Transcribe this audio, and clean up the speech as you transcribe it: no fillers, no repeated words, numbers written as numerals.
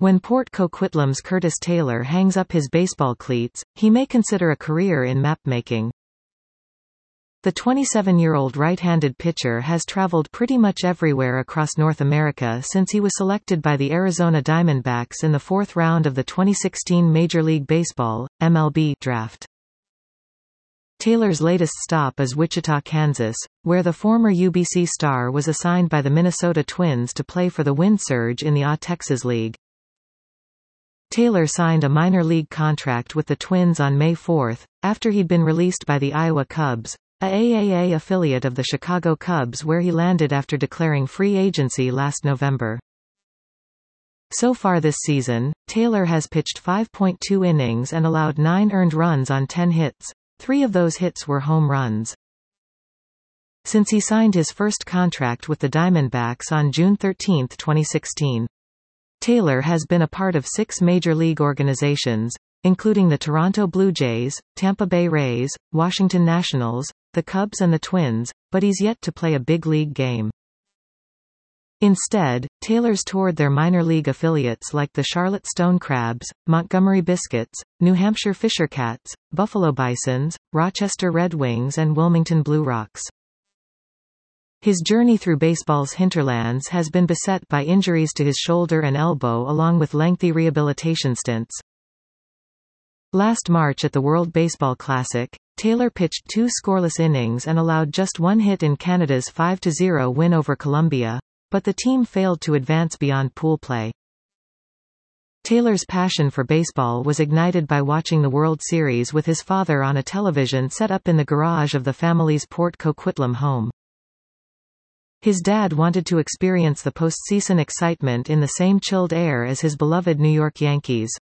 When Port Coquitlam's Curtis Taylor hangs up his baseball cleats, he may consider a career in mapmaking. The 27-year-old right-handed pitcher has traveled pretty much everywhere across North America since he was selected by the Arizona Diamondbacks in the fourth round of the 2016 Major League Baseball, MLB, draft. Taylor's latest stop is Wichita, Kansas, where the former UBC star was assigned by the Minnesota Twins to play for the Wind Surge in the Texas League. Taylor signed a minor league contract with the Twins on May 4, after he'd been released by the Iowa Cubs, a AAA affiliate of the Chicago Cubs, where he landed after declaring free agency last November. So far this season, Taylor has pitched 5.2 innings and allowed 9 earned runs on 10 hits. 3 of those hits were home runs. Since he signed his first contract with the Diamondbacks on June 13, 2016, Taylor has been a part of 6 major league organizations, including the Toronto Blue Jays, Tampa Bay Rays, Washington Nationals, the Cubs and the Twins, but he's yet to play a big league game. Instead, Taylor's toured their minor league affiliates like the Charlotte Stone Crabs, Montgomery Biscuits, New Hampshire Fisher Cats, Buffalo Bisons, Rochester Red Wings and Wilmington Blue Rocks. His journey through baseball's hinterlands has been beset by injuries to his shoulder and elbow along with lengthy rehabilitation stints. Last March at the World Baseball Classic, Taylor pitched 2 scoreless innings and allowed just 1 hit in Canada's 5-0 win over Colombia, but the team failed to advance beyond pool play. Taylor's passion for baseball was ignited by watching the World Series with his father on a television set up in the garage of the family's Port Coquitlam home. His dad wanted to experience the postseason excitement in the same chilled air as his beloved New York Yankees,